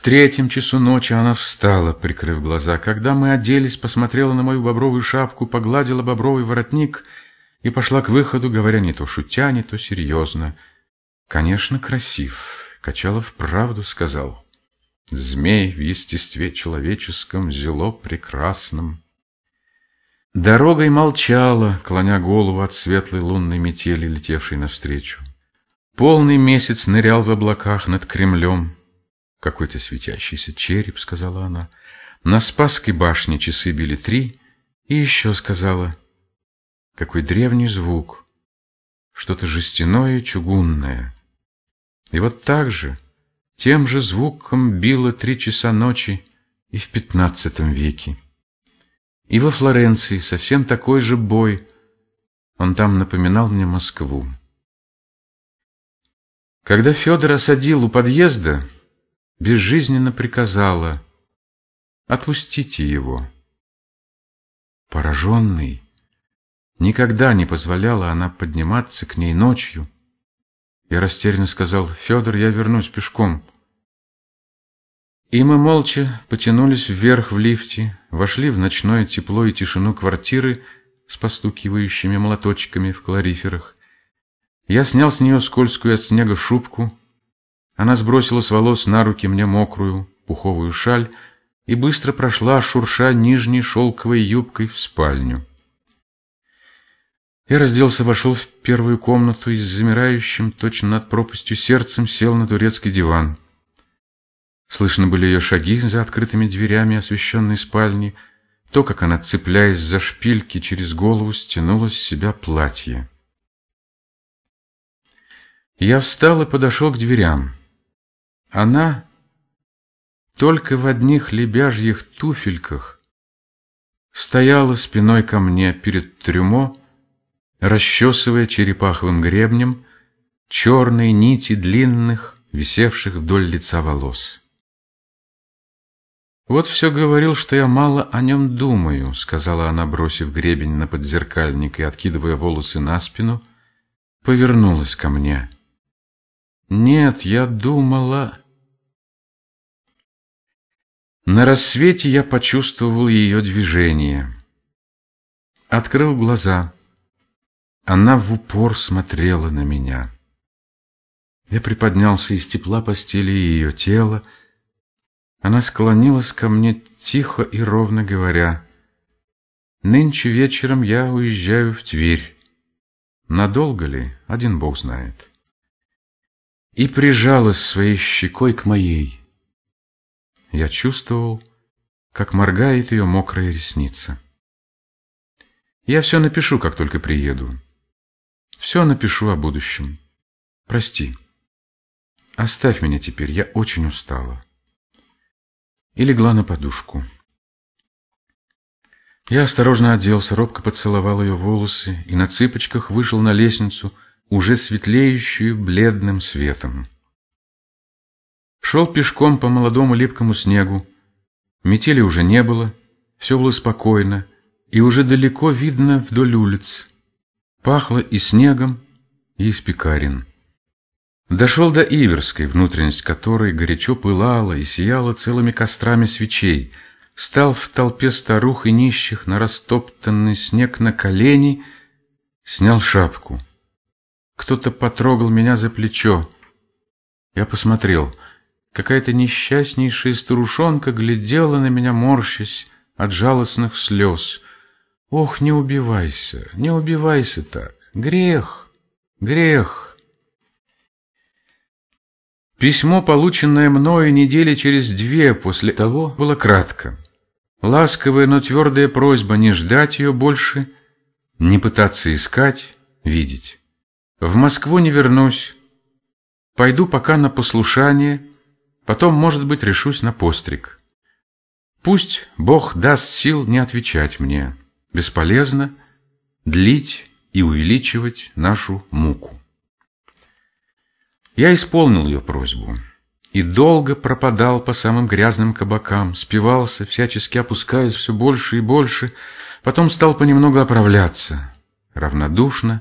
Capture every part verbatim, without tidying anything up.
третьем часу ночи она встала, прикрыв глаза. Когда мы оделись, посмотрела на мою бобровую шапку, погладила бобровый воротник и пошла к выходу, говоря не то шутя, не то серьезно. «Конечно, красив», — Качалов правду сказал. «Змей в естестве человеческом зело прекрасном». Дорогой молчала, клоня голову от светлой лунной метели, летевшей навстречу. Полный месяц нырял в облаках над Кремлем. «Какой-то светящийся череп», — сказала она. На Спасской башне часы били три, и еще сказала: «Какой древний звук, что-то жестяное и чугунное». И вот так же, тем же звуком било три часа ночи и в пятнадцатом веке. И во Флоренции совсем такой же бой. Он там напоминал мне Москву. Когда Федор осадил у подъезда, безжизненно приказала: «Отпустите его». Пораженный, никогда не позволяла она подниматься к ней ночью. Я растерянно сказал: «Федор, я вернусь пешком». И мы молча потянулись вверх в лифте, вошли в ночное тепло и тишину квартиры с постукивающими молоточками в калориферах. Я снял с нее скользкую от снега шубку. Она сбросила с волос на руки мне мокрую пуховую шаль и быстро прошла, шурша нижней шелковой юбкой, в спальню. Я разделся, вошел в первую комнату и с замирающим точно над пропастью сердцем сел на турецкий диван. Слышно были ее шаги за открытыми дверями освещенной спальни, то, как она, цепляясь за шпильки, через голову стянула с себя платье. Я встал и подошел к дверям. Она только в одних лебяжьих туфельках стояла спиной ко мне перед трюмо, расчесывая черепаховым гребнем черные нити длинных, висевших вдоль лица волос. «Вот все говорил, что я мало о нем думаю», — сказала она, бросив гребень на подзеркальник и откидывая волосы на спину, повернулась ко мне. «Нет, я думала...» На рассвете я почувствовал ее движение. Открыл глаза. Она в упор смотрела на меня. Я приподнялся из тепла постели и ее тела. Она склонилась ко мне тихо и ровно, говоря: «Нынче вечером я уезжаю в Тверь. Надолго ли, один Бог знает». И прижалась своей щекой к моей. Я чувствовал, как моргает ее мокрая ресница. «Я все напишу, как только приеду. Все напишу о будущем. Прости. Оставь меня теперь, я очень устала». И легла на подушку. Я осторожно оделся, робко поцеловал ее волосы и на цыпочках вышел на лестницу, уже светлеющую бледным светом. Шел пешком по молодому липкому снегу. Метели уже не было, все было спокойно, и уже далеко видно вдоль улиц. Пахло и снегом, и из пекарен. Дошел до Иверской, внутренность которой горячо пылала и сияла целыми кострами свечей. Стал в толпе старух и нищих на растоптанный снег на колени, снял шапку. Кто-то потрогал меня за плечо. Я посмотрел. Какая-то несчастнейшая старушонка глядела на меня, морщась от жалостных слез. «Ох, не убивайся, не убивайся так! Грех, грех!» Письмо, полученное мною недели через две после того, было кратко. Ласковая, но твердая просьба не ждать ее больше, не пытаться искать, видеть. В Москву не вернусь. Пойду пока на послушание, потом, может быть, решусь на постриг. Пусть Бог даст сил не отвечать мне. Бесполезно длить и увеличивать нашу муку. Я исполнил ее просьбу и долго пропадал по самым грязным кабакам, спивался, всячески опускаясь все больше и больше, потом стал понемногу оправляться, равнодушно,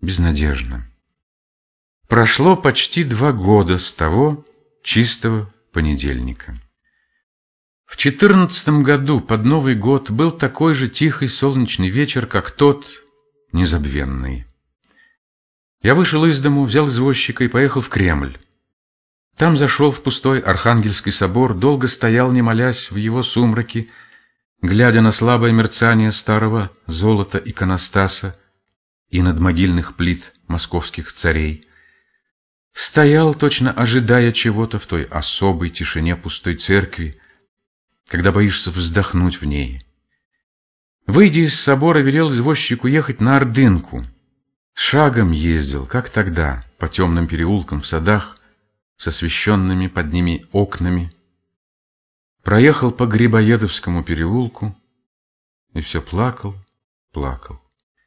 безнадежно. Прошло почти два года с того чистого понедельника. В четырнадцатом году под Новый год был такой же тихий солнечный вечер, как тот незабвенный. Я вышел из дому, взял извозчика и поехал в Кремль. Там зашел в пустой Архангельский собор, долго стоял, не молясь, в его сумраке, глядя на слабое мерцание старого золота иконостаса и надмогильных плит московских царей. Стоял, точно ожидая чего-то в той особой тишине пустой церкви, когда боишься вздохнуть в ней. Выйдя из собора, велел извозчику ехать на Ордынку. Шагом ездил, как тогда, по темным переулкам в садах, с освещенными под ними окнами. Проехал по Грибоедовскому переулку и все плакал, плакал.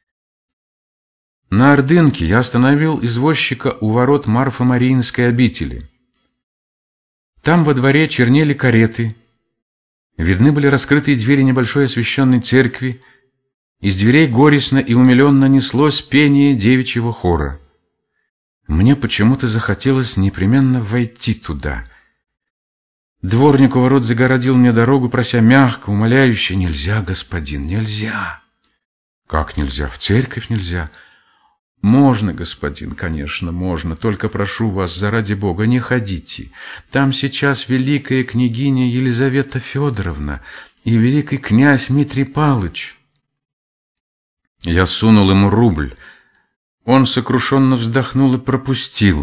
На Ордынке я остановил извозчика у ворот Марфо-Мариинской обители. Там во дворе чернели кареты, видны были раскрытые двери небольшой освещенной церкви, из дверей горестно и умиленно неслось пение девичьего хора. Мне почему-то захотелось непременно войти туда. Дворник у ворот загородил мне дорогу, прося мягко, умоляюще: «Нельзя, господин, нельзя». «Как нельзя? В церковь нельзя?» «Можно, господин, конечно, можно, только прошу вас, заради Бога, не ходите. Там сейчас великая княгиня Елизавета Федоровна и великий князь Митрий Палыч». Я сунул ему рубль. Он сокрушенно вздохнул и пропустил.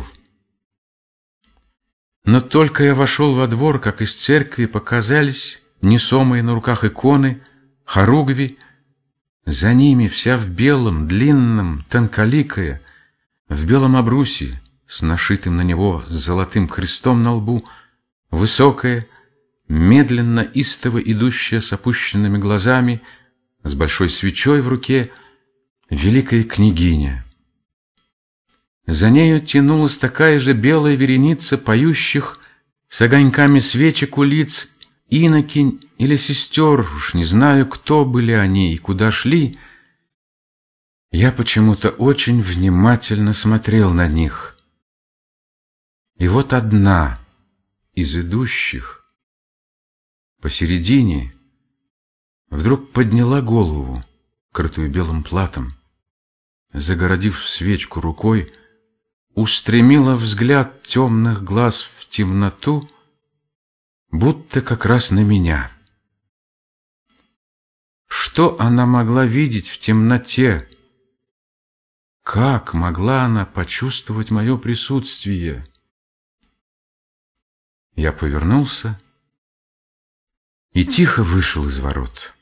Но только я вошел во двор, как из церкви показались несомые на руках иконы, хоругви. За ними вся в белом, длинном, тонколикая, в белом обрусе, с нашитым на него золотым крестом на лбу, высокая, медленно, истово идущая с опущенными глазами, с большой свечой в руке, великая княгиня. За нею тянулась такая же белая вереница поющих с огоньками свечек у лиц инокинь или сестер, уж не знаю, кто были они и куда шли. Я почему-то очень внимательно смотрел на них. И вот одна из идущих посередине вдруг подняла голову, крытую белым платом, загородив свечку рукой, устремила взгляд темных глаз в темноту, будто как раз на меня. Что она могла видеть в темноте? Как могла она почувствовать мое присутствие? Я повернулся и тихо вышел из ворот.